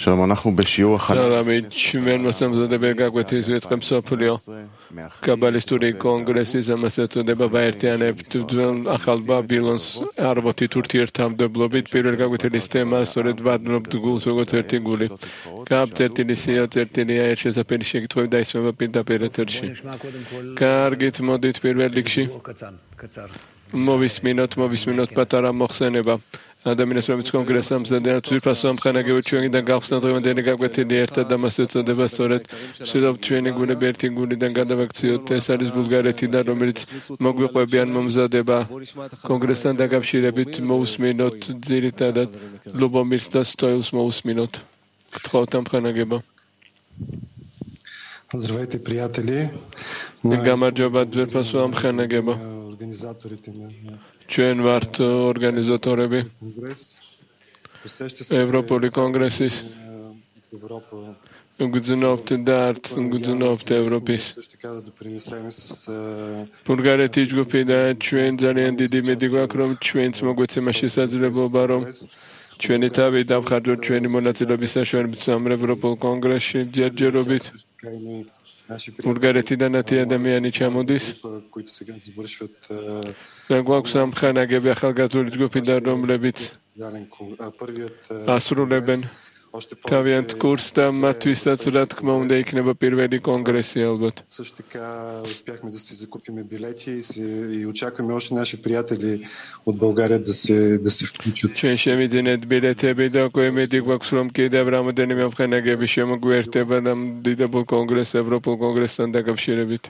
სალამი ჩვენ მოსამზადებელი გაგვეთის ვიწყებ სოფლიო კაბალისტური კონგრესის ამას ეწოდება ვაერთიანებთ ახალ ბაბილონს არბოთით ურთიერთმადებლობით პირველ გაგვეთილის თემა სწორედ ვადნობთ გულს როგორც ერთი გული გააბწერტილი სია წერტილია ერთ შესაძფერი შეკითხვები დაისმება პირდაპირ ეთერში კარგით მოდით პირველ რიგში მოვისმინოთ პატარა მოხსენება ადამიანის რომელიც კონგრესს ამზადებს ძვირფასო ამხანაგებით ჩვენიდან გავხსნათ დღევანდელი გაკვეთილი ერთად და მას ეწოდება სწორედ ვცდილობთ ჩვენი გულები ერთი გულიდან გადავაქციოთ ეს არის ბულგარეთიდან რომელიც მოგვიყვებიან მომზადება კონგრესთან დაკავშირებით მოусმინოთ ძირითადად ლუბომირს და სტოილს მოусმინოთ გთხოვთ ამხანაგება Здравейте, приятели. გამარჯობა ძვირფასო ამხანაგება ჩვენ ვართ ორგანიზატორები ევროპული კონგრესის გძნობთ და არც გძნობთ ევროპის ბულგარეთის ჯგუფი და ჩვენ ძალიან დიდი იმედი გვაქვს რომ ჩვენც მოგვეცემა შესაძლებლობა რომ ჩვენი თავი დავხარჯოთ ჩვენი მონაწილეობის საშუალებით ევროპულ კონგრესში ჯერჯერობით ბულგარეთიდან 10 ადამიანი ჩამოდის და გვაქვს ამხანაგები ახალგაზრდული ჯგუფიდან რომლებიც ასრულებენ თავიანთ კურსს და მათთვისაც რა თქმა უნდა იქნება პირველი კონგრესი ალბათ Също така успяхме да си закупим билети и очакваме още наши приятели от България да се включат. ჩვენ შევიძინეთ ბილეთები და გვემედი გვაქვს რომ კიდევ რამოდენიმე ამხანაგები შემოგვიერთება და დიდებულ კონგრესს ევროპულ კონგრესთან დაკავშირებით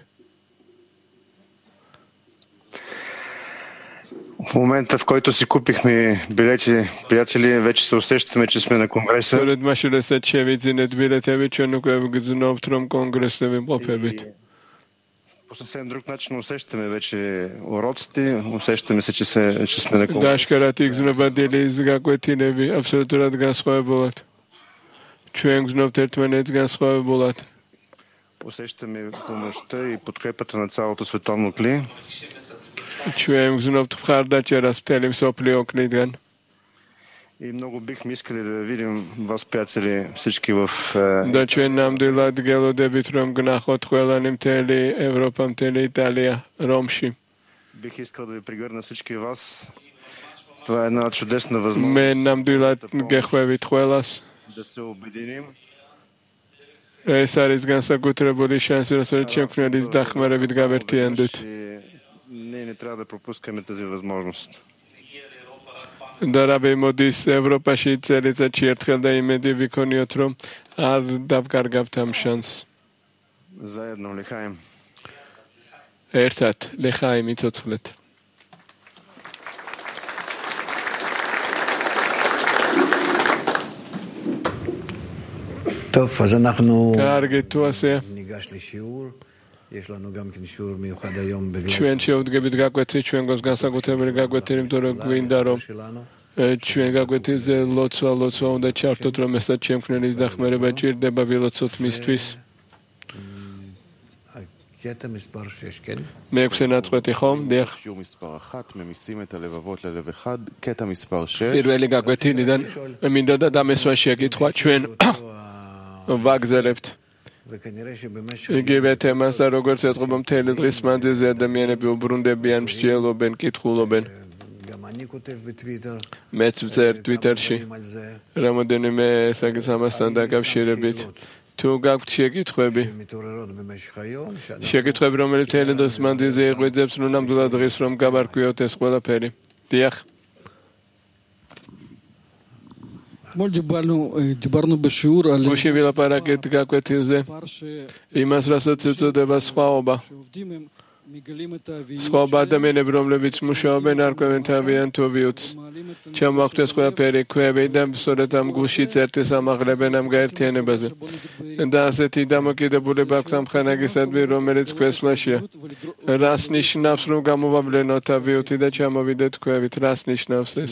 В момента, в който си купихме билети, приятели, вече се усещаме, че сме на конгреса. След машината шевиძინეთ билетები, ჩვენ უკვე გძნობთ რომ კონგრესზე ვიმყოფებით. По съвсем друг начин усещаме вече уроците, усещаме се, че сме на конгреса. Дашкарат იგზნობა დილის გაკვეთილები აბსოლუტურად განსხვავებულად. ჩვენ გძნობთ ერთმანეთს განსხვავებულად. Усещаме помощта и подкрепата на цялото световно кли. ჩვენ გძნობთ მხარდაჭერას მთელი მსოფლიო ოკნიდან. И много бихме искали да видим вас, приятели, всички в... Да ჩვენ ნამდვილად გელოდებით რომ გნახოთ ყველანი მთელი ევროპა, მთელი იტალია, რომში. Бих искал да ви прегърна всички вас. Това е една чудесна възможност. მე ნამდვილად გეხვევით ყველას. Да се обединим. ეს არის განსაკუთრებული შანსი, რასაც შემქმნელის დახმარებით გავერთიანდეთ. Не трябва да пропускаме тази възможност. და რაბი მოდის ევროპაში წელიწადში ერთხელ და იმედი ვიქონიოთ რომ არ დავკარგავთ ამ შანსს. Заедно лихаем. ერთად ლიხაიმ იცოცხლეთ. טוב, אז אנחנו კარგი თუ ასე ניגש לשיעור. יש לנו גם כן שיעור מיוחד היום בגלל ჩვენ შევდგებით გაკვეთილი ჩვენ გვაქვს განსაკუთრებული გაკვეთილი იმიტომ რომ გვინდა რომ ჩვენ გაკვეთილზე ლოცვა უნდა ჩართოთ რომ ესაც შემქმნელის დახმარება ჭირდება ვილოცოთ მისთვის קטע מספר 6, כן? მეექვსე ნაწყვეტი ხომ? დიახ. שיעור מספר 1, ממיסים את הלבבות ללב אחד, קטע מספר 6. პირველი გაკვეთილიდან მინდა და დამესვა შეკითხვა ჩვენ ვაგზელებთ იგივე თემას და როგორც ეთყობა მთელი დღის მანძილზე ადამიანები უბრუნდებიან, მსჯელობენ, კითხულობენ. მეც ვწერ ტვიტერში რამოდენიმე ესაგის ამასთან დაკავშირებით. თუ გაქვთ შეკითხვები, რომელიც მთელი დღის მანძილზე იღვიძებს, ნუ ნამდვილად დღის რომ გავარკვიოთ ეს ყველაფერი. დიახ. გუშინ ვილაპარაკეთ გაკვეთილზე იმას, რასაც ეწოდება სხვაობა. სხვაობა ადამიანები, რომლებიც მუშაობენ, არკვევენ თავიანთ ვიუტს. ჩამოაქვთ ეს ყველაფერი ქვევი და სწორედ ამ გულში წერტილს ამაღლებენ ამ გაერთიანებაზე. და ასეთი დამოკიდებულება აქვს ამ ხანაგისადმი, რომელიც ქვესვლაშია. რას ნიშნავს, რომ გამოვავლენოთ ავიუტი და ჩამოვიდეთ ქვევით? რას ნიშნავს ეს?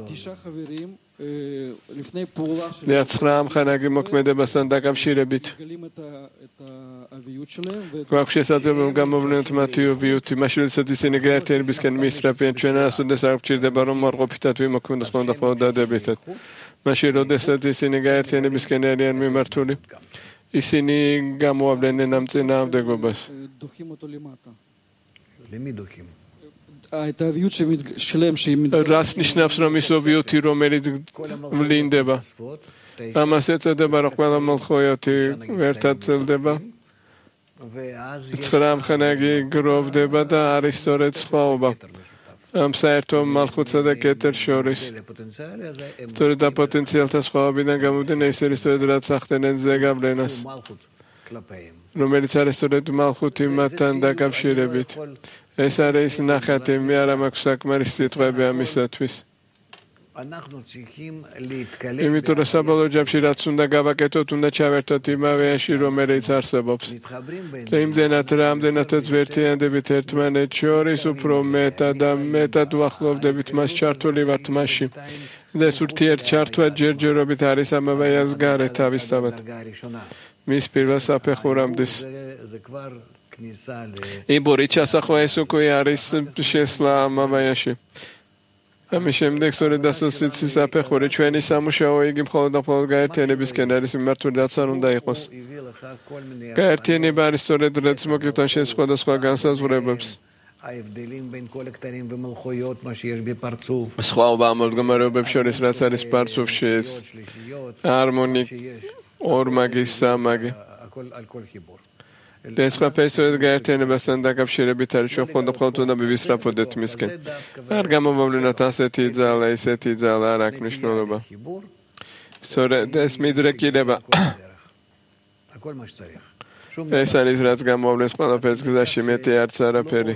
ცხრა ამხანაგი მოქმედებასთან დაკავშირებით გვაქვს შესაძლებლობა გამოვლენოთ მათი ვიუტი, მაშინ როდესაც ისინი გაერთიანებისკენ მისწრაფიან, ჩვენ არასოდეს არ გვჭირდება რომ არ ყოფითად ვიმოქმედოთ სხვადასხვა დადებითად. მაშინ როდესაც ისინი გაერთიანებისკენ არიან მიმართული, ისინი გამოავლენენ ამ წინააღმდეგობას. რას ნიშნავს რომ ის ობიუთი რომელიც ვლინდება? ამას ეწოდება რომ ყველა მოლხოიოთი ერთად წელდება. 9 მხანაგი გროვდება და არის სწორედ სხვაობა ამ საერთო მალხუთსა და კეთერს შორის. სწორედ ამ პოტენციალთა სხვაობიდან გამომდინარე ის არის სწორედ რაც ახდენენ ზეგავლენას, რომელიც არის სწორედ მალხუთი მათთან დაკავშირებით. ეს არის ნახატი, მე არ მაქვს საკმარის სიტყვები ამისათვის. იმიტომ რომ საბოლოო ჯამში რაც უნდა გავაკეთოთ, უნდა ჩავერთოთ იმავე აში, რომელიც არსებობს. და იმდენად რამდენადაც ვერთიანდებით ერთმანეთს შორის, უფრო მეტად და მეტად უახლოვდებით მას ჩართული ვართ მასში. და ეს ურთიერთჩართვა ჯერჯერობით არის ამავე ას გარეთ თავისთავად. მის პირველ საფეხურამდის. იბორი ჩასახვა ეს უკვე არის შესვლა ამავეაში. ამის შემდეგ სწორედ ასოც საფეხური ჩვენი სამუშაო იგი მხოლოდ და მხოლოდ გაერთიანებისკენ არის მიმართული, რაც არ უნდა იყოს. გაერთიანება არის სწორედ რაც მოგიყვანს შენ სხვადასხვა განსაზღვრებებს. სხვაობა ამ მდგომარეობებს შორის, რაც არის პარცუფში, არმონიკ, ორმაგი, სამაგი. და ეს ყველაფერი სწორედ გაერთიანებასთან დაკავშირებით არის, ჩვენ მხოლოდ უნდა მივისწრაფოდეთ მისკენ. არ გამომავლინოთ ასეთი ძალა, ისეთი ძალა, არ აქვს მნიშვნელობა. სწორედ ეს მიდრეკილება. ეს არის რაც გამოავლენს ყველაფერს გზაში, მეტი არც არაფერი.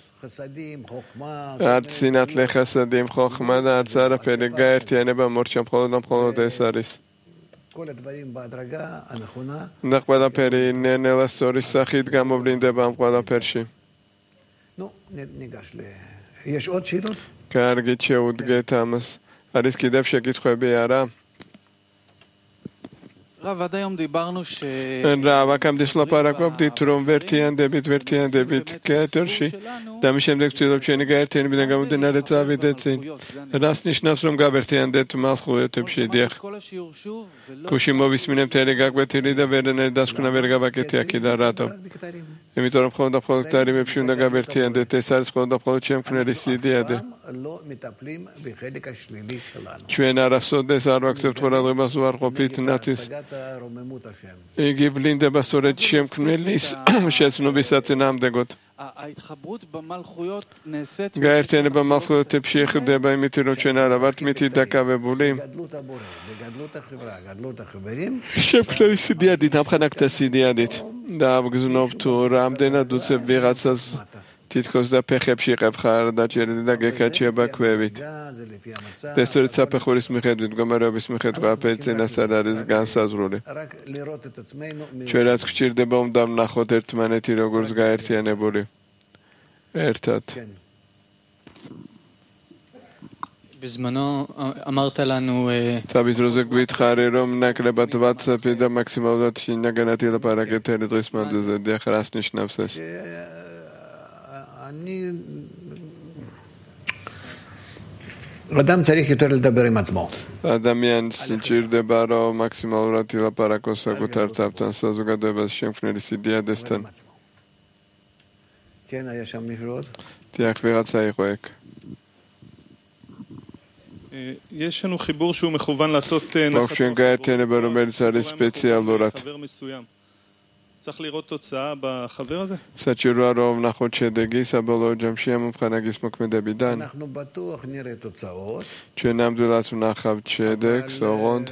არც სინათლე, ხესადი, ხოხმა და არც არაფერი. გაერთიანება მორჩა მხოლოდ და მხოლოდ ეს არის. და ყველაფერი ნენელა სწორის სახით გამოვლინდება ამ ყველაფერში. კარგი, შეუდგეთ ამას. არის კიდევ შეკითხვები, არა? აქამდე ვლაპარაკობდით რომ ვერთიანდებით კეთერში და მის შემდეგ ვცდილობ ჩვენი გაერთიანებიდან გამომდინარე წავიდეთ წინ. რას ნიშნავს რომ გავერთიანდეთ მალხუთებში? დიახ. გუში მოვისმინე მთელი გაკვეთილი და ვერანაირი დასკვნა ვერ გავაკეთე აქედან. რატომ? იმიტომ რომ მხოლოდ და მხოლოდ ტარიმებში უნდა გავერთიანდეთ. ეს არის მხოლოდ და მხოლოდ შემქმნელი სიდიადე. ჩვენ არასოდეს არ ვაქცევთ ყურადღებას უარყოფით ნაცის. იგი ვლინდება სწორედ შემქმნელის შეცნობის საწინააღმდეგოდ. გაერთიანება მალხუთებში ხდება იმით, რომ ჩვენ არა ვართ მითი დაკავებული. შემქმნელის სიდიადით, ამხანაგთა სიდიადით და ავგზნობ თუ რამდენად უცებ ვიღაცას თითქოს და ფეხებში იყებ ხარ და ჭერდი და გეკაჩება ქვევით. და სწორედ საფეხურის მიხედვით, მდგომარეობის მიხედვით ყველაფერი წინასწარ არის განსაზღვრული. ჩვენ რაც გვჭირდება უნდა ვნახოთ ერთმანეთი როგორც გაერთიანებული. ერთად. თავის დროზე გვითხრე რომ ნაკლებად WhatsApp-ი და მაქსიმალურად შინაგანად ილაპარაკეთ დღის მანძილზე. დიახ, რას ნიშნავს ეს? ადამიანს სჭირდება რომ მაქსიმალურად ილაპარაკოს საკუთარ თავთან საზოგადოებას შემქმნელი სიდიადესთან. დიახ, ვიღაცა იყო ეგ. יש לנו חיבור שהוא מכוון לעשות נחת gaერთიანება რომელიც არის სპეციალურად. צריך לראות תוצאה בחבר הזה? საჭიროა რომ ვნახოთ შედეგი საბოლოო ჯამში ამ მხანაგის მოქმედებიდან. ჩვენ ნამდვილად ვნახავთ შედეგს, ოღონდ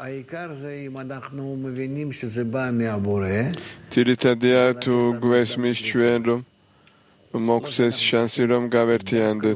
ძირითადია თუ გვესმის ჩვენ რომ მოგვცეს შანსი რომ გავერთიანდეთ.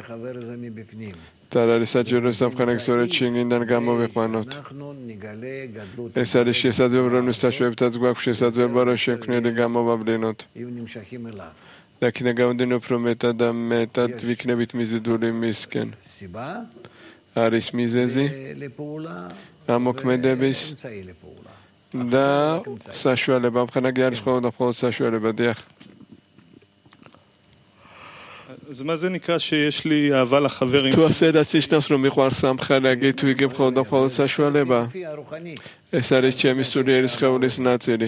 და არის საჭირო სამხანაგის სწორედ შიგნიდან გამოვიყვანოთ. ეს არის შესაძლებლობა რომ საშუალებითაც გვაქვს შესაძლებლობა რომ შემქმნელი გამოვავლინოთ. და იქიდან გამომდინარე უფრო მეტად და მეტად ვიქნებით მიზიდული მისკენ. არის მიზეზი ამ მოქმედების და საშუალება. ამხანაგი არის მხოლოდ და მხოლოდ საშუალება. დიახ. אז מה זה נקרא שיש לי אהבה לחברים? Tu azt azt რომ მიყვარს სამხანაგი თუ იგი მხოლოდ საშუალება. ეს არის ჩემი სულიერი სხეულის ნაწილი.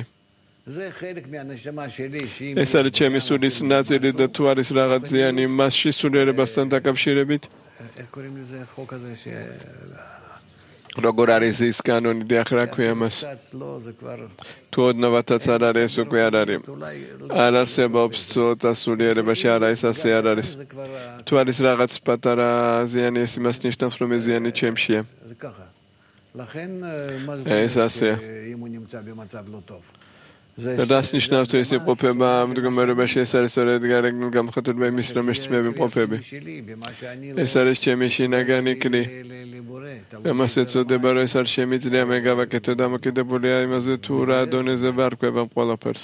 ეს არის ჩემი სულის ნაწილი და თუ არის რაღაც ზიანი მასში სულიერებასთან დაკავშირებით. როგორ არის ის კანონი და ახლა ქვია მას? თუ ოდნავადაც არ არის, უკვე არ არის. არ არსებობს ცოტა სულიერებაში, არა ეს ასე არ არის. თუ არის რაღაც პატარა ზიანი, ეს იმას ნიშნავს, რომ ეს ზიანი ჩემშია. ეს ასე. რას ნიშნავს თუ ეს იყოფება მდგომარეობაში? ეს არის სწორედ გარეგნულ გამოხატულება იმის, რომ ეს მე ვიმყოფები. ეს არის ჩემი შინაგანი კლი. ამას ეწოდება, რომ ეს არ შემიძლია მე გავაკეთო, დამოკიდებულია იმაზე თუ რა დონეზე ვარკვევ ამ ყველაფერს.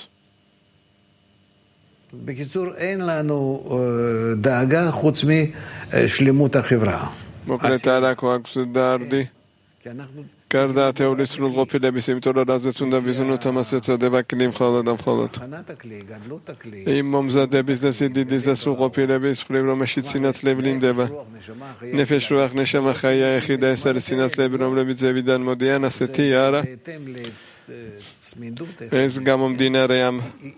בקיצור, אין לנו דאגה חוץ משלמות החברה. მოკლედ არ აქვს დარდი. გარდა ათეულის სრულყოფილების, იმიტომ რომ რაზეც უნდა ვიზუნოთ, ამას ეწოდება კლი მხოლოდ და მხოლოდ. იმ მომზადების და სიდიდის და სრულყოფილების მხრივ, რომელშიც სინათლე ვლინდება. ნეფეშ რუახ ნეშამა ხაია ეხი და ეს არის სინათლეები, რომლებიც ზევიდან მოდიან, ასეთი არა. ეს გამომდინარე ამ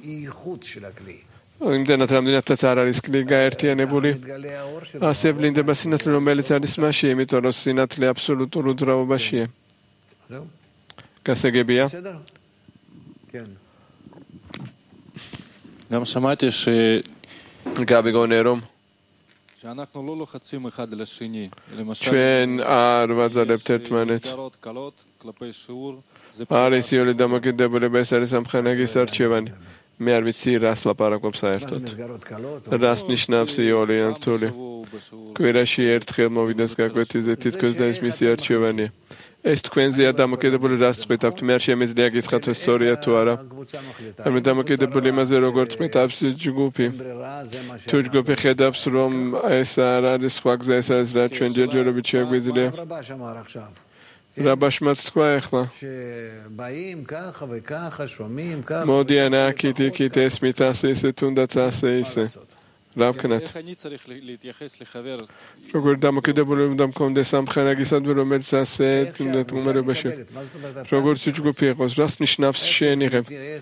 იმდენად რამდენადაც არ არის კლი გაერთიანებული, ასე ვლინდება სინათლე, რომელიც არის მასში, იმიტომ რომ სინათლე აბსოლუტურ უძრაობაშია. გასაგებია? גם שמעתי გაბიგონე რომ שאנחנו לא לוחצים אחד לשני. למשל, ჩვენ არ ვაძალებთ ერთმანეთს. כלפי שיעור, זה არის იული დამოკიდებულება, ეს არის სამხანაგის არჩევანი. მე არ ვიცი რას ლაპარაკობს საერთოდ. რას ნიშნავს იული ან რთული. კვირაში ერთხელ მოვიდეს გაკვეთიზე, თითქოს და ეს მისი არჩევანია. ეს თქვენზეა დამოკიდებული, რას წყვიტავთ. მე არ შემიძლია გითხრათ, ეს სწორია თუ არა. მე დამოკიდებული იმაზე, როგორ წყვიტავს ჯგუფი. თუ ჯგუფი ხედავს, რომ ეს არ არის სხვა გზა, ეს არის რა ჩვენ ჯერჯერობით შეგვიძლია. რაბაშმაც თქვა ახლა. მოდიან აქეთ იქით ესმით ასე ისე, თუნდაც ასე ისე. რა ვქნათ? როგორ დამოკიდებული უნდა მქონდეს სამხანაგისადმი, რომელიც ასე მდგომარეობაში. როგორ ჯგუფი იყოს, რას ნიშნავს შენიღებ?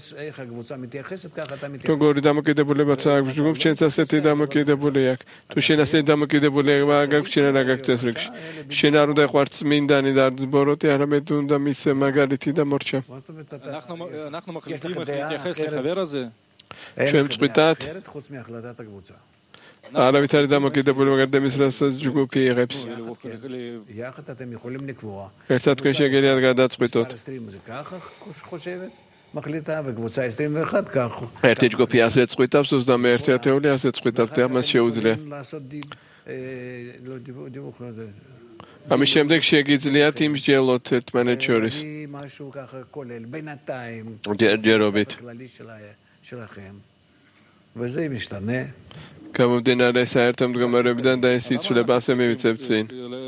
როგორი დამოკიდებულებაც აქვს ჯგუფს, შენც ასეთი დამოკიდებული აქვს. თუ შენ ასე დამოკიდებულება გაქვს, შენ რა გაქვს ეს რიგში? შენ არ უნდა ყვარ წმინდანი და ბოროტი, არამედ უნდა მისცე მაგალითი და მორჩა. אנחנו מחליטים איך להתייחס לחבר הזה. ჩვენ წყვიტათ. არავით არის დამოკიდებული, მაგრამ იმის რასაც ჯგუფი იღებს. ერთად თქვენ შეგიძლიათ გადაწყვიტოთ. ერთი ჯგუფი ასე წყვიტავს, 21 ათეული ასე წყვიტავს და მას შეუძლია. ამის შემდეგ შეგიძლიათ იმსჯელოთ ერთმანეთს შორის. ჯერჯერობით. გამომდინარე საერთო მდგომარეობიდან და ეს იცვლება, ასე მივიწევთ წინ.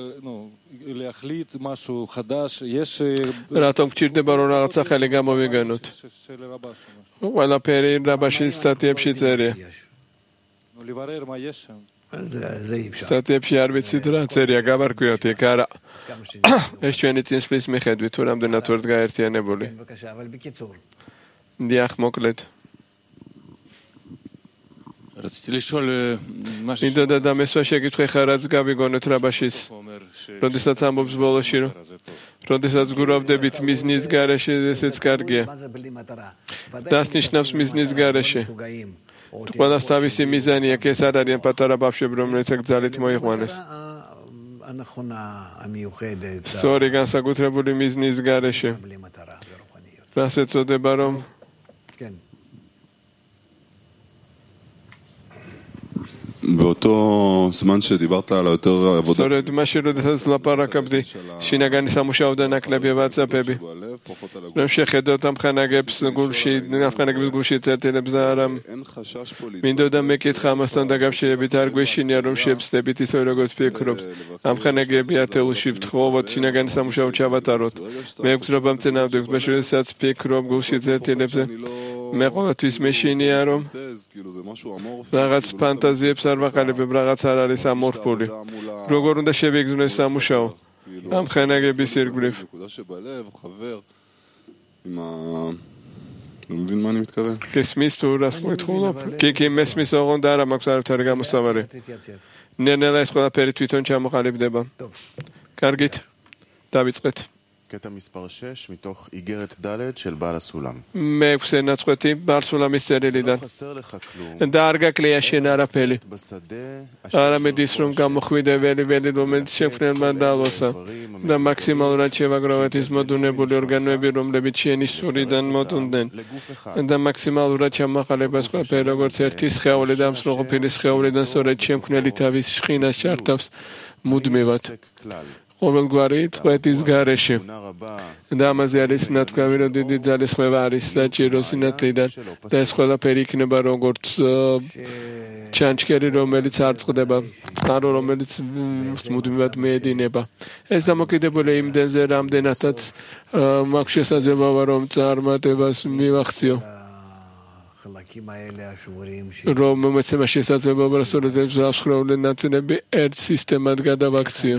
რატომ გჭირდება რომ რაღაც ახალი გამოვიგანოთ? ყველაფერი რაბაშის სტატიებში წერია. სტატიებში არ ვიცით რა წერია, გავარკვიოთ იქ არა. ეს ჩვენი წინსვლის მიხედვით თუ რამდენად ვართ გაერთიანებული. დიახ, მოკლედ. მინდოდა და მესვა შეკითხე ხარ რაც გავიგონეთ რაბაშის. როდესაც ამბობს ბოლოში რომ როდესაც გურავდებით მიზნის გარეშე, ესეც კარგია. რას ნიშნავს მიზნის გარეშე? ყველას თავისი მიზანი აქვს, ეს არ არიან პატარა ბავშვები, რომლებიც გძალით მოიყვანეს. სწორი განსაკუთრებული მიზნის გარეშე. რას ეწოდება რომ באותו זמן שדיברת על יותר עבודה. სწორედ მაშინ როდესაც ლაპარაკობდი შინაგანი სამუშაოდან ნაკლები ვატსაპები. რომ შეხედოთ ამხანაგებს გულში, ამხანაგების გულში წერტილებს და არა. მინდოდა მეკითხა ამასთან დაკავშირებით, არ გვეშინია რომ შევწდებით ისე როგორც ფიქრობთ. ამხანაგები ათეულში ვთხოვოთ შინაგანი სამუშაო ჩავატაროთ. მე გძრობა მწინავდებით, მაშინ როდესაც ფიქრობ გულში წერტილებზე. მე ყოველთვის მეშინია რომ რაღაც ფანტაზიებს არ ვაყალიბებ, რაღაც არ არის ამორფული. როგორ უნდა შევიგრძნოს სამუშაო ამ ხენაგების ირგვლივ? לא מבין מה אני מתכוון. כסמיס תורס מתחולוב. כי מסמיס אורון דארה מקסר יותר גם סברי. נראה אסכולה פרית ויטון שהמוחליב דבה. קרגית. דביצחת. קטע מספר 6 מתוך איגרת ד' של בעל הסולם. מאפסי נצחתי, בעל סולם יסרי לידן. לא חסר לך כלום. דארגה כלי השנה רפלי. בשדה... על המדיסרום גם מוחווידה ולי לומד שפנל מדל עושה. דה מקסימל רד שבע גרועת יזמדו נבולי אורגנו בירום לביצ'י ניסורי דן מודונדן. דה מקסימל רד שמחלי בסכולה פרוגור צרתי סחיאו לידם סרוחו פילי סחיאו לידן סורד שם כנלי תאביס שכינה שרטפס מודמיבת. ყოველ გვარი წვეთის გარეშე და ამაზე არის ნათქვამი, რომ დიდი ძალის ხმევა არის საჭირო სინათლიდან და ეს ყველაფერი იქნება როგორც ჩანჩქერი, რომელიც არ წყდება, წყარო, რომელიც მუდმივად მეედინება. ეს დამოკიდებულია იმდენზე, რამდენადაც მაქვს შესაძლებლობა, რომ წარმატებას მივახციო. რომ მომეცემა შესაძლებლობა, რომ სწორედ ეს მსხვერპლი ნაწილები ერთ სისტემად გადავაქციო.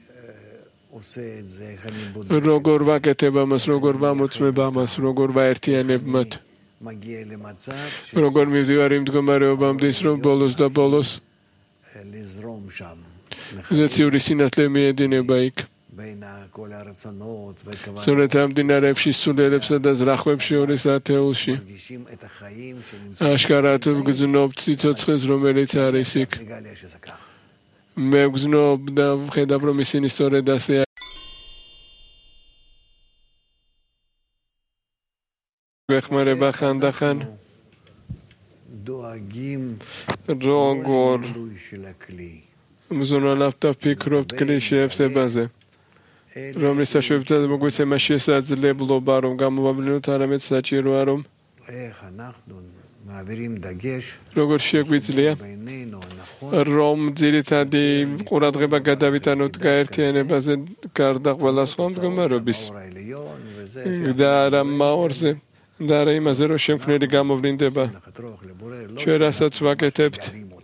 როგორ ვაკეთებ ამას, როგორ ვამოწმებ ამას, როგორ ვაერთიანებ მათ, როგორ მივდივარ იმ მდგომარეობამდე, რომ ბოლოს და ბოლოს ზეციური სინათლე მიედინება იქ. სწორედ ამ მდინარეებში, სულელებსა და ზრახვებს შორის ათეულში აშკარად ვგრძნობ სიცოცხლეს, რომელიც არის იქ. მე ვგრძნობ და ვხედავ, რომ ისინი სწორედ ასე ვეხმარება ხანდახან როგორ მზრუნავთ და ფიქრობთ კლის შეევსებაზე, რომლის საშუალებითაც მოგვეცემა შესაძლებლობა, რომ გამოვავლინოთ, არამედ საჭიროა, რომ როგორ შეგვიძლია, რომ ძირითადი ყურადღება გადავიტანოთ გაერთიანებაზე გარდა ყველა სხვა მდგომარეობის და არა მაორზე და არა იმაზე, რომ შემქმნელი გამოვლინდება. ჩვენ რასაც ვაკეთებთ,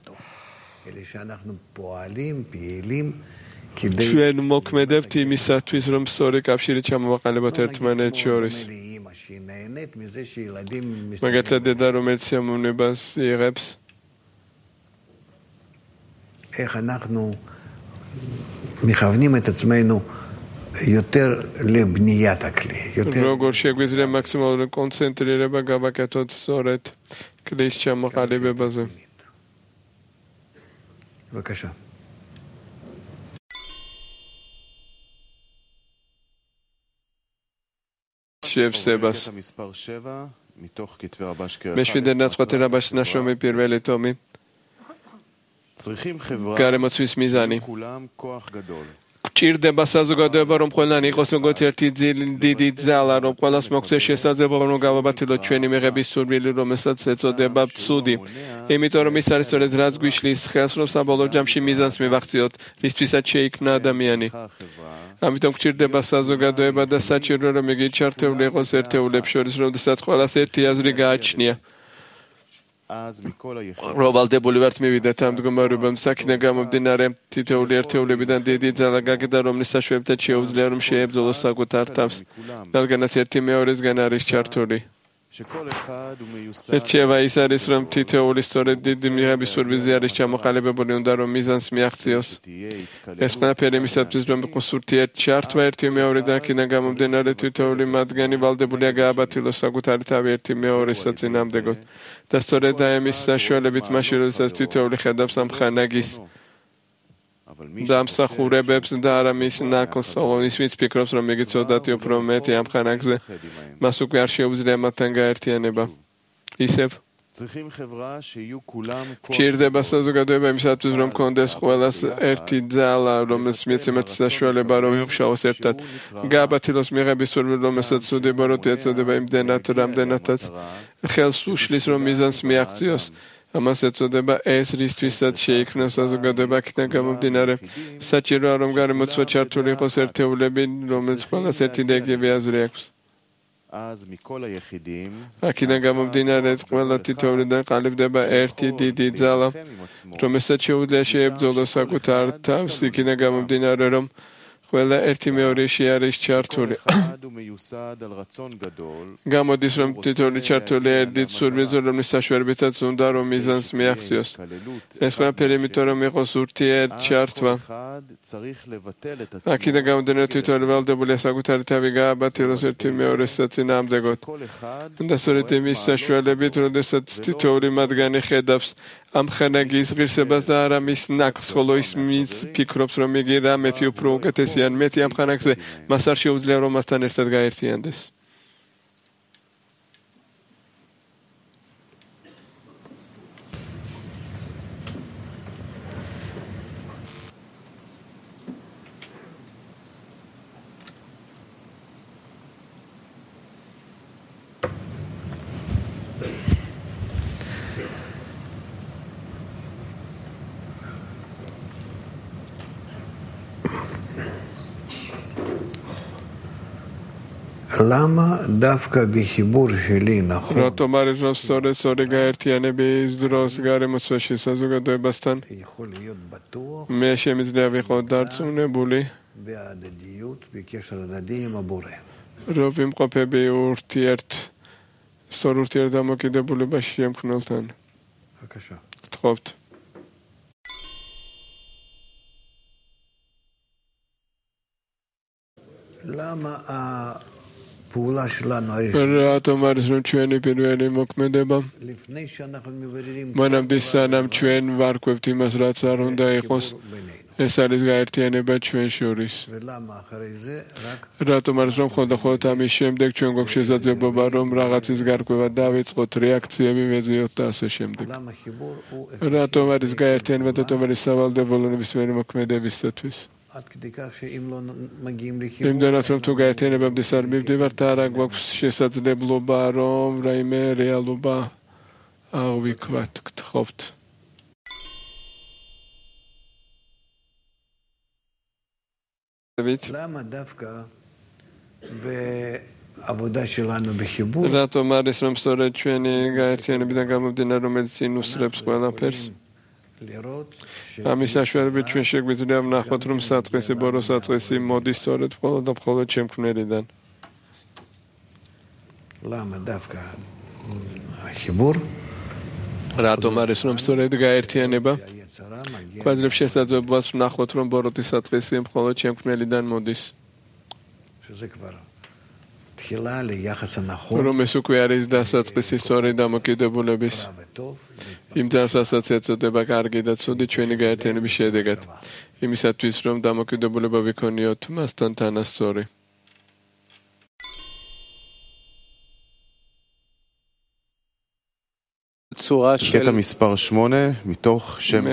ჩვენ მოქმედებთ იმისათვის, რომ სწორი კავშირი ჩამოვაყალიბოთ ერთმანეთს შორის. მაგალითად, დედა, რომელიც სიამოვნებას იღებს, איך אנחנו מכוונים את עצמנו יותר לבניית הכלי. როგორ შეგვიძლია მაქსიმალური კონცენტრირება გავაკეთოთ სწორედ კლის ჩამოყალიბებაზე. בבקשה. შევსებას. მეშვიდე ნაწყვეტი რაბაშის ნაშრომი პირველი ტომი. გარემოცვის მიზანი. გჭირდება საზოგადოება, რომ ყველანი იყოს როგორც ერთი დიდი ძალა, რომ ყველას მოგვცეს შესაძლებლობა, რომ გავაბათილოთ ჩვენი მიღების სურვილი, რომელსაც ეწოდება ცუდი. იმიტომ რომ ის არის სწორედ რაც გვიშლის ხელს, რომ საბოლოო ჯამში მიზანს მივახციოთ, რისთვისაც შეიქმნა ადამიანი. ამიტომ გჭირდება საზოგადოება და საჭიროა, რომ იგი ჩართული იყოს ერთეულებს შორის, როდესაც ყველას ერთი აზრი გააჩნია. რომ ვალდებული ვართ მივიდეთ ამ მდგომარეობამ, საქმე გამომდინარე თითოეული ერთეულებიდან დიდი ძალა გაგდა, რომლის საშუალებითაც შეუძლია, რომ შეებრძოლოს საკუთარ თავს, რადგანაც ერთი მეორესგან არის ჩართული. რჩევა ის არის, რომ თითოეული სწორედ დიდი მიღების სურვილზე არის ჩამოყალიბებული, უნდა რომ მიზანს მიაღწიოს. ეს ყველაფერი იმისათვის, რომ იყოს ურთიერთ ჩართვა ერთი მეორედან, აქედან გამომდინარე თითოეული მათგანი ვალდებულია გააბათილოს საკუთარი თავი ერთი მეორის საწინააღმდეგოდ. და სწორედ ამის საშუალებით მაშინ, როდესაც თითოეული ხედავს ამ ხანაგის დამსახურებებს და არა მის ნაკლს, ისმის ფიქრობს, რომ იგი ცოტათი უფრო მეტი ამ ხანაგზე, მას უკვე არ შეუძლია მათთან გაერთიანება. ისევ გჭირდება საზოგადოება იმისათვის, რომ კონდეს ყველას ერთი ძალა, რომელსაც მიეცემათ საშუალება, რომ იმუშაოს ერთად, გააბათილოს მიღების სურვილი, რომელსაც უდაბაროდ ეწოდება იმდენად, რამდენადაც ხელს უშლის, რომ მიზანს მიაღწიოს. ამას ეწოდება ეს, რისთვისაც შეიქმნა საზოგადოება, აქედან გამომდინარე საჭიროა, რომ გარემოცვა ჩართული იყოს ერთეულები, რომელიც ყველას ერთი და იგივე აზრი აქვს. אז מכל היחידים, აქედან გამომდინარე ყველა თითოეულიდან ყალიბდება ერთი დიდი ძალა, რომელსაც შეუძლია შეებრძოლოს საკუთარ თავს, იქიდან გამომდინარე რომ ყველა ერთი მეორეში არის ჩართული. გამოდის რომ თითოეული ჩართული ერთით სურვილზე, რომლის საშუალებითაც უნდა რომ მიზანს მიაღწიოს. ეს ყველაფერი იმიტომ რომ იყოს ურთიერთჩართვა. აქედან გამომდინარე თითოეული ვალდებულია საკუთარი თავი გააბათილოს ერთი მეორეს საწინააღმდეგოდ. და სწორედ იმის საშუალებით, როდესაც თითოეული მათგანი ხედავს ამ ხენაგის ღირსებას და არა მის ნაკლს, ხოლო ის მის ფიქრობს, რომ იგი რამეთი უფრო უკეთესი ან მეტი ამ ხანაგზე, მას არ შეუძლია რომ მასთან ერთად გაერთიანდეს. რატომ არის რომ სწორი გაერთიანების დროს გარემოცვაში საზოგადოებასთან მე შემიძლია ვიყო დარწმუნებული რომ ვიმყოფები სწორ ურთიერთდამოკიდებულებაში შემქმნელთან. გთხოვთ. რატომ არის რომ ჩვენი პირველი მოქმედება მანამდე სანამ ჩვენ ვარკვევთ იმას რაც არ უნდა იყოს ეს არის გაერთიანება ჩვენ შორის. რატომ არის რომ ხოლმე ამის შემდეგ ჩვენ გვაქვს შესაძლებლობა რომ რაღაცის გარკვევა დავიწყოთ, რეაქციები ვეძიოთ და ასე შემდეგ. რატომ არის გაერთიანება თითოეული სავალდებულო ნებისმიერი მოქმედებისათვის? იმდენად რომ თუ გაერთიანებამდე არ მივდივართ, არა გვაქვს შესაძლებლობა რომ რაიმე რეალობა აღვიქვათ. გთხოვთ. რატომ არის რომ სწორედ ჩვენი გაერთიანებიდან გამომდინარე რომელიც ინუსრებს ყველაფერს? ამის საშუალებით ჩვენ შეგვიძლია ვნახოთ რომ საწყისი ბორო საწყისი მოდის სწორედ მხოლოდ და მხოლოდ შემქმნელიდან. რატომ არის რომ სწორედ გაერთიანება გვაძლევს შესაძლებლობას ვნახოთ რომ ბოროტის საწყისი მხოლოდ შემქმნელიდან მოდის. რომ ეს უკვე არის დასაწყისი სწორი დამოკიდებულების იმ დასასაც ეწოდება კარგი და ცუდი ჩვენი გაერთიანების შედეგად იმისათვის რომ დამოკიდებულება ვიქონიოთ მასთან თანასწორი. קטע מספר 8 מתוך שמש.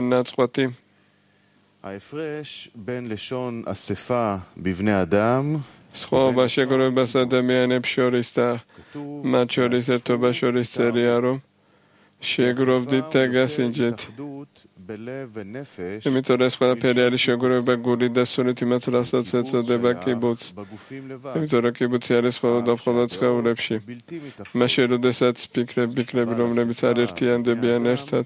ההפרש בין לשון אספה בבני אדם სხვა შეგროვებას ადამიანებს შორის და მათ შორის ერთობა შორის წერია რომ შეგროვდით და გასინჯეთ. იმიტომ ეს ყველაფერი არის შეგროვება გული და სუნით იმათ რასაც ეწოდება კიბუც. იმიტომ რომ კიბუცი არის მხოლოდ და მხოლოდ ცხოვრებში. მაშინ როდესაც ფიქრები რომლებიც არ ერთიანდებიან ერთად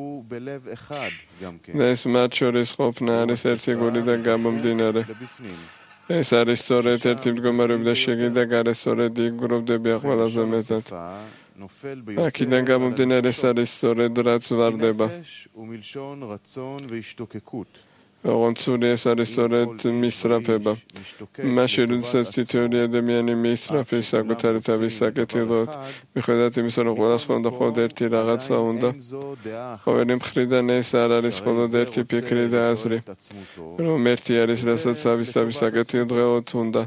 და ეს მათ შორის ყოფნა არის ერთი გული და გამომდინარე ეს არის სწორედ ერთი მდგომარეობა და შეგიდა გარე სწორედ იგროვდებიან ყველაზე მეტად. აქედან გამომდინარე ეს არის სწორედ რაც ვარდება. ოღონდ ეს არის სწორედ მისწრაფება. მაშინ როდესაც თითოეული ადამიანი მისწრაფის საკუთარი თავის საკეთილოდ მიხედავთ იმისა რომ ყველას მხოლოდ ერთი რაღაცა უნდა ყოველი მხრიდან ეს არ არის მხოლოდ ერთი ფიქრი და აზრი რომ ერთი არის რასაც თავის საკეთილდღეოდ უნდა.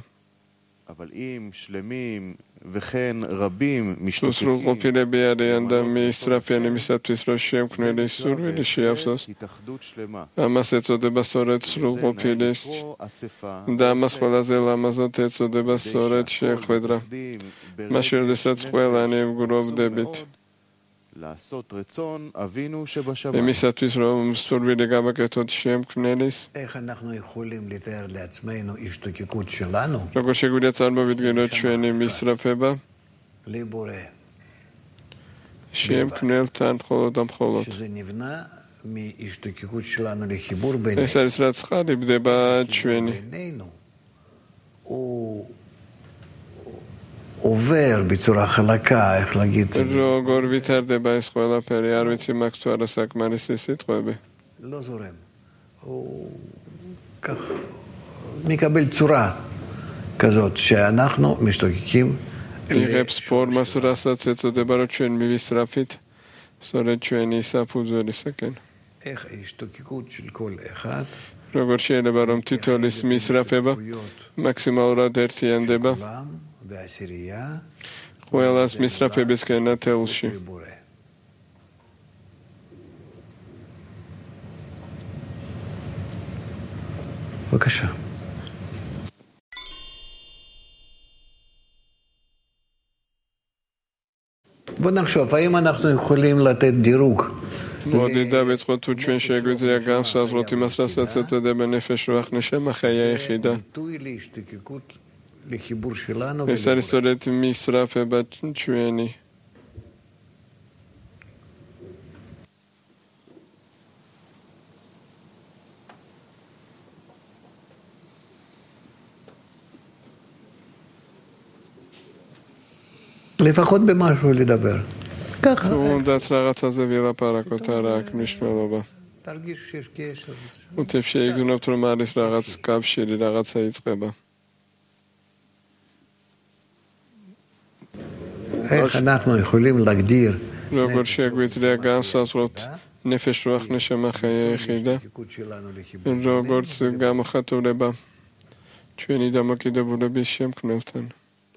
სრულყოფილები არიან და მისწრაფიან იმისათვის რომ შემქმნელი სურვილი შეავსოს. ამას ეწოდება სწორედ სრულყოფილი და ამას ყველაზე ლამაზად ეწოდება სწორედ შეხვედრა. მაშინ როდესაც ყველანი ვგროვდებით לעשות רצון אבינו שבשמיים. Emissatus Rom Stolvidega Bakatot Shem Knelis. איך אנחנו יכולים לתאר לעצמנו השתוקקות שלנו Rogo Shegudia Tzalba Vidgenot Shweni Misrafeba. לבורא, Shem Knel Tan Cholodam Cholot. שזה נבנה מהשתוקקות שלנו לחיבור בינינו. Esa Israel צריכה לבדבה Shweni. בינינו הוא עובר בצורה חלקה, איך להגיד, Rogor vitardeba escola periar vitzimak tuara sakmanis sitqobe. לא זורם. הוא כך מקבל צורה כזאת שאנחנו משתוקקים Იღებს ფორმას, რასაც ეწოდება რომ ჩვენ მივისწრაფით, სწორედ ჩვენი საფუძველისაკენ. איך ההשתוקקות של כל אחד როგორ შეიძლება რომ თითოეულის მისწრაფება მაქსიმალურად ერთიანდება כולם והעשירייה ყველას მისწრაფებისკენ ათეულში. לבורא. בבקשה. בוא נחשוב, האם אנחנו יכולים לתת דירוג? მოდი დავიწყოთ თუ ჩვენ შეგვიძლია განსაზღვროთ იმას, რასაც ეწოდება ნეფეშ რუახ ნეშემა ხაია ეხიდა. ביטוי להשתוקקות לחיבור שלנו ეს არის სწორედ მისწრაფება ჩვენი. לפחות במשהו לדבר. ככה, უნდათ რაღაცაზე ვილაპარაკოთ, არა აქვს მნიშვნელობა. תרגיש שיש קשר. უთებ შეიგრძნობთ რომ არის რაღაც კავშირი, რაღაცა იწყება. איך אנחנו יכולים להגדיר როგორ შეგვიძლია განსაზღვროთ ნეფეშ რუახ ნეშემა ხაია ეხიდა. השתוקקות שלנו לחיבור? როგორც გამოხატულება ჩვენი დამოკიდებულების შემქმნელთან.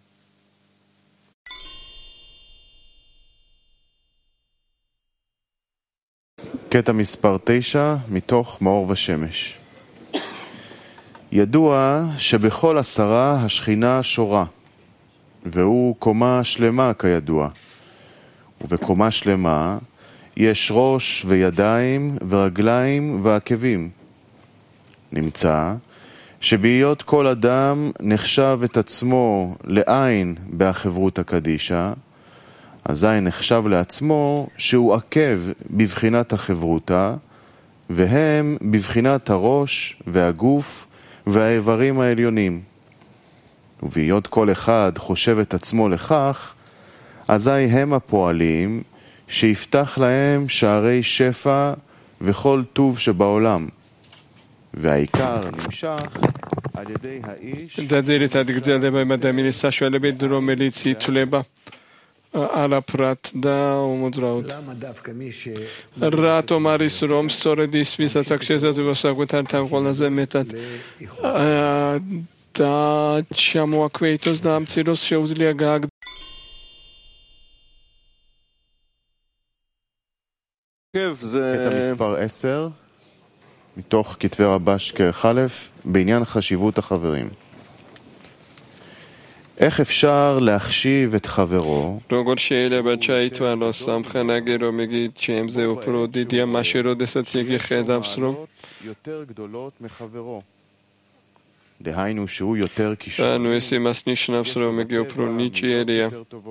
קטע מספר 9 מתוך מאור ושמש. ידוע שבכל 10 השכינה שורה, והוא קומה שלמה כידוע. ובקומה שלמה יש ראש וידיים ורגליים ועקבים. נמצא שבהיות כל אדם נחשב את עצמו לעין בהחברות הקדישה, אזי נחשב לעצמו שהוא עקב בבחינת החברותה, והם בבחינת הראש והגוף והאיברים העליונים. ובהיות כל אחד חושב את עצמו לכך, אזי הם הפועלים שיפתח להם שערי שפע וכל טוב שבעולם. והעיקר נמשך על ידי האיש... დადირითად გრძელდება იმ ადამიანის საშუალებით, რომელიც ითვლება არაფრად და უმოძრაოდ. למה דווקא מי ש... რატომ არის რომ სწორედ ის, ვისაც აქვს შესაძლებლობა საკუთართან ყველაზე მეტად და ჩამოაქვეითოს და ამციროს შეუძლია გააგრძელოს קטע מספר 10 מתוך כתבי רבש כרך א' בעניין חשיבות החברים. איך אפשר להחשיב את חברו? როგორ შეიძლება ჩაითვალოს სამხანაგე რომ იგი ჩემზე უფრო დიდია მაშინ როდესაც იგი ხედავს რომ יותר גדולות מחברו. דהיינו שהוא יותר קישור. ანუ ეს იმას ნიშნავს რომ იგი უფრო ნიჭიერია.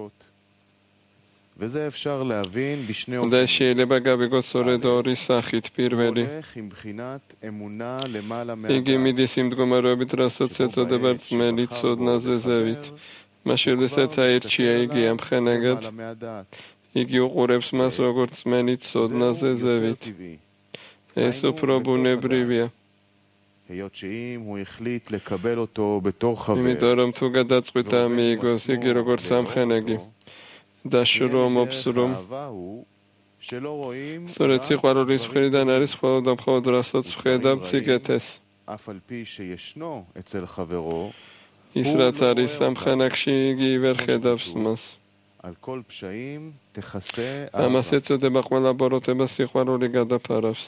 וזה אפשר להבין בשני და შეიძლება გავიგოთ სწორედ ორი სახით. პირველი, עם בחינת אמונה למעלה იგი მიდის იმ მდგომარეობით, რასაც ეწოდება რწმენი ცოდნაზე ზევით. მაშინ როდესაც აირჩია იგი ამხანაგად, იგი უყურებს მას როგორც რწმენი ცოდნაზე ზევით. ეს უფრო ბუნებრივია. היות שאם הוא החליט לקבל אותו בתור חבר, იმიტომ რომ თუ გადაწყვიტა მიიგოს იგი როგორც ამხანაგი და შრომობს რომ სწორედ სიყვარულის მხრიდან არის მხოლოდ და მხოლოდ რასაც ხედავ ციგეთეს. אף על פי שישנו אצל חברו, ის რაც არის სამხანაგში იგი ვერ ხედავს მას. על כל פשעים תכסה ამას ეწოდება ყველა ბოროტება სიყვარული გადაფარავს.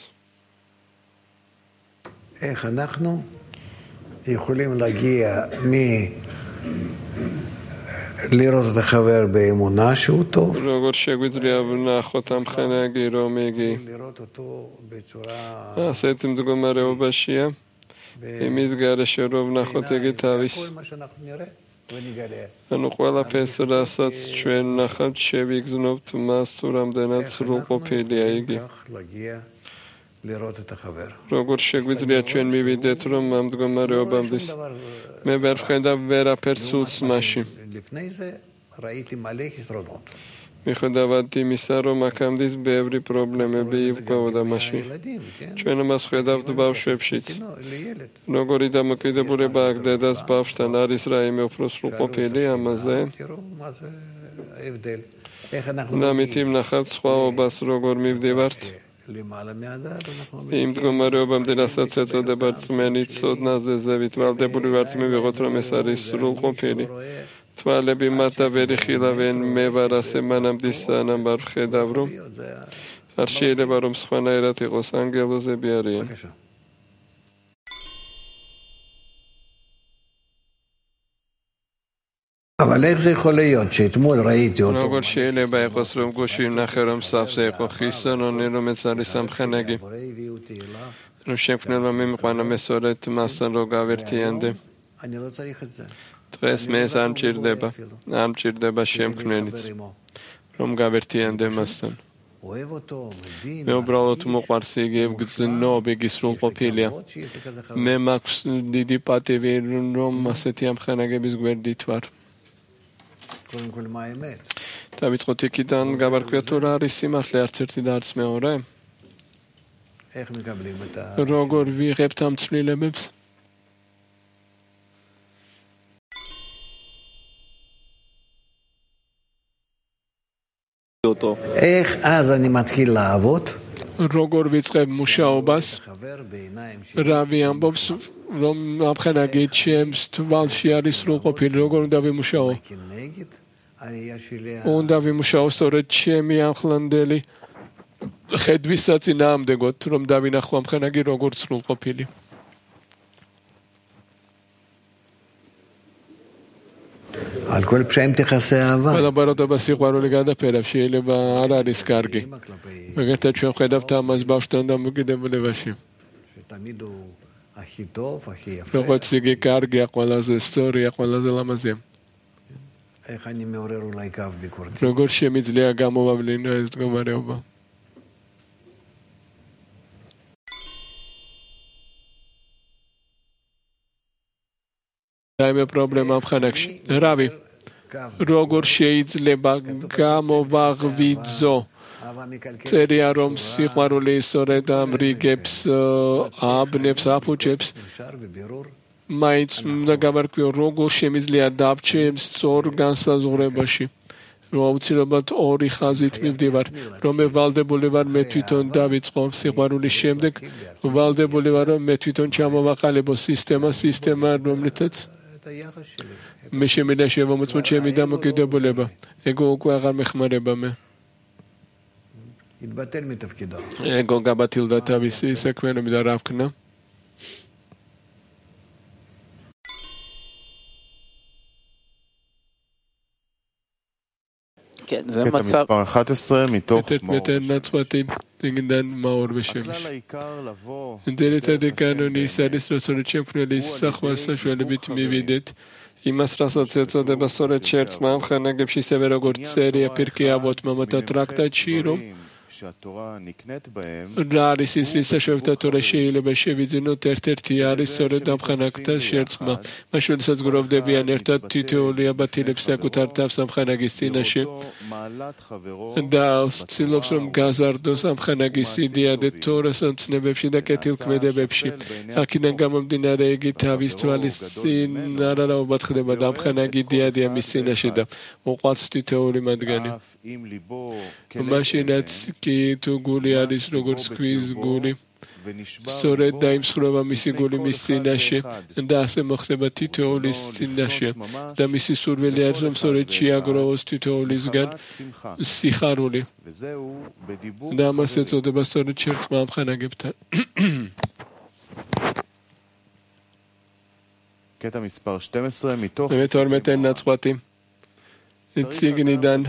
איך אנחנו יכולים להגיע לראות את החבר באמונה שהוא טוב. Როგორ შეგვიძლია ვნახოთ ამ ხენაგი რომ იგი לראות אותו בצורה... ასეთ მდგომარეობაშია იმის გარეშე რომ ვნახოთ იგი თავის כל מה שאנחנו נראה ונגלה. ანუ ყველაფერს რასაც ჩვენ ნახავთ შევიგრძნობთ მას თუ რამდენად სრულყოფილია იგი להגיע לראות את החבר. როგორ შეგვიძლია ჩვენ მივიდეთ რომ ამ მდგომარეობამდე მე ვერ ვხედავ ვერაფერს სულს მასში לפני זה ראיתי מלא חסרונות. მიხედავად იმისა რომ აქამდე ბევრი პრობლემები იყვება მასში ჩვენ მას ხედავთ ბავშვებშიც როგორი დამოკიდებულება აქვს დედას ბავშვთან არის რაიმე უფრო სრულყოფილი ამაზე ნამითი ვნახავთ სხვაობას როგორ მივდივართ იმ მდგომარეობამდე რასაც ეწოდება რწმენი ცოდნაზე ზევით ვალდებული ვართ მივიღოთ რომ ეს არის სრულყოფილი თვალები მათ და ვერ იხილავენ მე ვარ ასე მანამდე სანამ არ ვხედავ რომ არ შეიძლება რომ სხვანაირად იყოს ანგელოზები არიან אבל איך זה יכול להיות שאתמול ראיתי אותו? როგორ შეიძლება იყოს რომ გუში ვნახე რომ სავსე იყო ხისონონი რომელიც არის სამხენაგი რომ შექმნელმა მიმიყვანა მესორეთ მასთან რო გავერთიანდე אני לא צריך את זה. დღეს მე არ მჭირდება შემქმნელიც რომ გავერთიანდე მასთან אוהב אותו, מבין. მე უბრალოდ მოყვარს იგი გზნობ იგი სრულყოფილია მე მაქვს დიდი პატივი რომ ასეთი ამხანაგების გვერდით ვარ קודם כל מה האמת? დავიწყოთ იქიდან გავარკვიოთ თუ რა არის სიმართლე არც ერთი და არც მეორე איך מקבלים את ה... როგორ ვიღებთ ამ ცვლილებებს איך אז אני מתחיל לעבוד? როგორ ვიწყებ მუშაობას חבר בעיניים שלי. რავი ამბობს რომ ამხანაგი ჩემს თვალში არის სრულყოფილი როგორ უნდა ვიმუშაო כנגד הראייה שלי. უნდა ვიმუშაო სწორედ ჩემი ახლანდელი ხედვის საწინააღმდეგოდ რომ დავინახო ამხანაგი როგორ სრულყოფილი על כל פשעים תכסה אהבה. ყველაბაროდობა სიყვარული გადაფერებს შეიძლება არ არის კარგი მაგათაც ჩვენ ხედავთ ამას ბავშვთან დამოკიდებულებაში שתמיד הוא הכי טוב, הכי יפה. როგორც იგი კარგია ყველაზე სწორია ყველაზე ლამაზია איך אני מעורר אולי קו ביקורתי. როგორ შემიძლია გამოვავლინო ეს მდგომარეობა რაიმე პრობლემა ამ ხანაში რავი როგორ შეიძლება გამოვაღვიძო წერია რომ სიყვარული სწორედ ამრიგებს აბნევს აფუჭებს მაინც უნდა გავარკვიო როგორ შემიძლია დავჩემ სწორ განსაზღვრებაში რომ აუცილებლად ორი ხაზით მივდივარ რომ მე ვალდებული ვარ მე თვითონ დავიწყო სიყვარულის შემდეგ ვალდებული ვარ რომ მე თვითონ ჩამოვაყალიბო სისტემა რომლითაც მე შემიძლია შევამოწმო ჩემი დამოკიდებულება ეგო უკვე აღარ მეხმარება მე התבטל מתפקידו. ეგო გაბათილდა თავისი საქმიანობი და რა ვქნა כן, זה קטע מצב... מספר 11 מתוך მეტენ ნაცვათი იგიდან მაორბე შემიშ הכלל העיקר לבוא ინტერესადი კანონი ის არის რომ სწორედ შემქმნელის სახვალ საშუალებით მივიდეთ იმას რასაც ეწოდება სწორედ შერწყმა ამ ხანაგებში ისევე როგორც წერია პირქი ავოთ მამათა ტრაქტატში რომ שהתורה נקנית בהם რა არის ის რის საშუალებითაც თორე შეიძლება შევიძინოთ ერთ-ერთი არის სწორედ ამ ხანაგთა შერწყმა მაშინ როდესაც გროვდებიან ერთად თითოეული აბათილებს საკუთარ თავს ამ ხანაგის წინაშე מעלת חברו და ცდილობს რომ გაზარდოს ამ ხანაგის იდეადე თორეს მცნებებში და კეთილქმედებებში აქედან გამომდინარე იგი თავის თვალის წინ არარავად ხდება და ამ ხანაგი იდეადია მის წინაშე და უყვარს თითოეული მათგანი אף אם ליבו მაშინაც კი თუ გული არის როგორც ქვის გული ונשבר სწორედ დაიმსხვრება მისი გული მის წინაშე და ასე მოხდება თითოეულის წინაშე და მისი სურვილი არის რომ სწორედ შეაგროვოს თითოეულისგან שמחה სიხარული וזהו בדיבור და ამას ეწოდება სწორედ შერწყმა ამ ხანაგებთან קטע מספר 12 מתוך მე 12 ნაცვათი ციგნიდან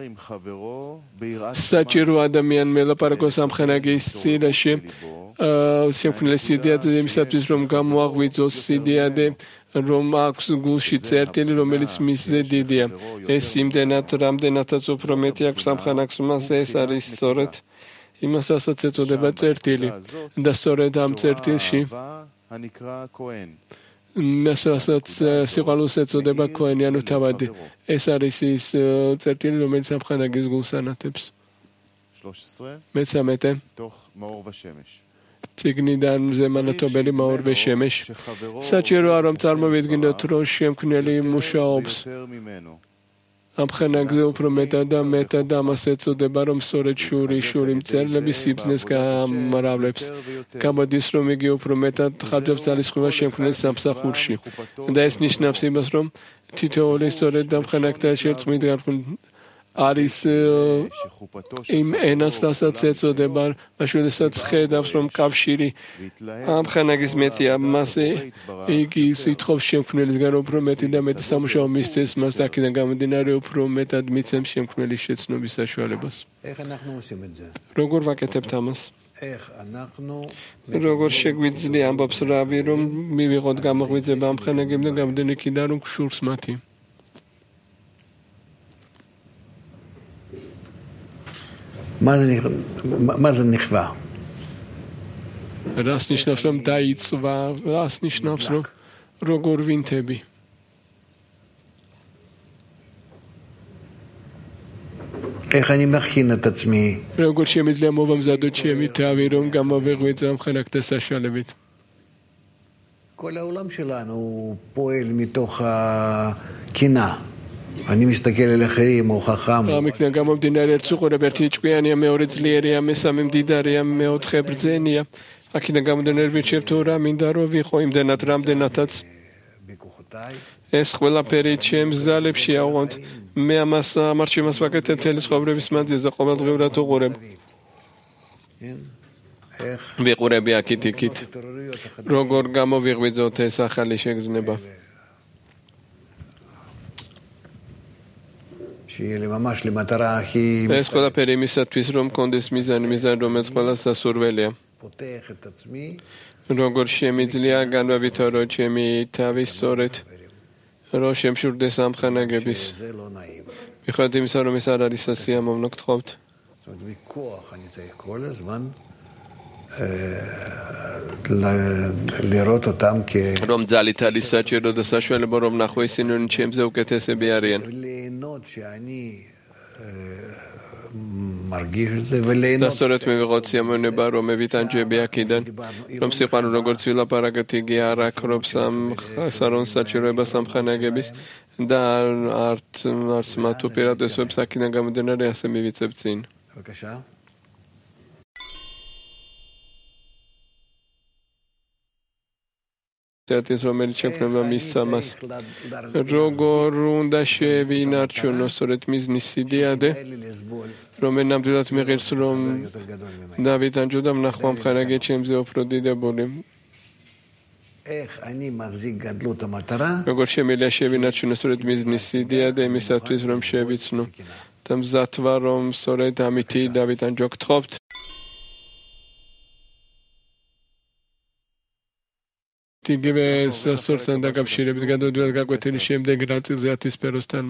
საჭირო ადამიან მელაპარაკოს ამ ხანაგის წინაშე შემქმნელის სიდიადე იმისათვის რომ გამოაღვიძოს სიდიადე რომ აქვს გულში წერტილი რომელიც მისზე დიდია ეს იმდენად რამდენადაც უფრო მეტი აქვს ამ ხანაგს მასე ეს არის სწორედ იმას რასაც ეწოდება წერტილი და სწორედ ამ წერტილში რასაც სიყვარულს ეწოდება ქოენი ანუ თავადი ეს არის ის წერტილი რომელიც ამ ხანაგის გულს ანათებს 13 ციგნიდან ზემანათობელი მაორვე შემეშ საჭიროა რომ წარმოვიდგინოთ რომ შემქმნელი მუშაობს ამ ხანაგზე უფრო მეტად ამას ეწოდება რომ სწორედ შური მწერლების სიბზნეს გამრავლებს გამოდის რომ იგი უფრო მეტად ხარჯავს ძალისხმევა შემქმნელის სამსახურში და ეს ნიშნავს იმას რომ თითოეული სწორედ ამ ხანაგთან შერწყმით არის იმ ენას რასაც ეწოდება მაშინაც ხედავს რომ კავშირი ამ ხანაგის მეტია მასე იგი ითხოვს შემქმნელისგან უფრო მეტი და მეტი სამუშაო მისცეს მას და აქედან გამომდინარე უფრო მეტად მიცემს შემქმნელის შეცნობის საშუალებას როგორ ვაკეთებთ ამას როგორ შეგვიძლია ამბობს რავი რომ მივიღოთ გამოღვიძება ამ ხანაგებიდან გამომდინარე იქიდან რომ გშურს მათი מה זה נכווה? რას ნიშნავს რომ დაიწვა? რას ნიშნავს რომ როგორ ვინთები? איך אני מכין את עצמי? როგორ შემიძლია მოვამზადო ჩემი თავი რომ გამოვეღვიძო ამ ხანაგთა საშუალებით? כל העולם שלנו פועל מתוך הקנאה. אני מסתכל על אחרים, הוא חכם. ამიქნა გამომდინარე ერთ უყურებ ერთი ჭკვიანია მეორე ძლიერია მესამე მდიდარია მეოთხე ბრძენია აქედან გამომდინარე ვირჩევ თუ რა მინდა რომ ვიყო იმდენად რამდენადაც ეს ყველაფერი ჩემს ძალებში ავღოთ მე ამას ამარჩევას ვაკეთებ მთელი ცხოვრების მანძილზე ყოველდღიურად უყურებ ვიყურები აქით როგორ გამოვიღვიძოთ ეს ახალი შეგრძნება ეს ყველაფერი იმისათვის რომ კონდეს მიზანი რომელიც ყველას სასურველია როგორ შემიძლია განვავითარო ჩემი თავი სწორედ რომ შემშურდეს ამ ხანაგების მიხედვით იმისა რომ ეს არ არის სასიამოვნო გთხოვთ לראות אותם რომ ძალით არის საჭირო და საშუალება რომ ნახო ისინი ჩემზე უკეთესები არიან და სწორედ მივიღოთ სიამოვნება რომ მევიტანჯები აქედან რომ სიყვარული როგორც ვილაპარაკეთ იგი არ აქრობს ამ სარონ საჭიროებას ამ ხანაგების და არც მათ უპირატესობებს აქედან გამომდინარე ასე მივიწებ წინ წერტილს რომელიც შექმნება მისცა მას როგორ უნდა შევინარჩუნო სწორედ მიზნის სიდიადე რომ ნამდვილად მიღირს რომ დავიტანჯო და ვნახო ამ ხანაგე ჩემზე უფრო დიდებული როგორ შემიძლია შევინარჩუნო სწორედ მიზნის სიდიადე იმისათვის რომ შევიცნო და მზად ვარ რომ სწორედ ამითი დავიტანჯო გთხოვთ იგივე სასწორთან დაკავშირებით გადავდივართ გაკვეთილი შემდეგ ნაწილზე ათისფეროსთან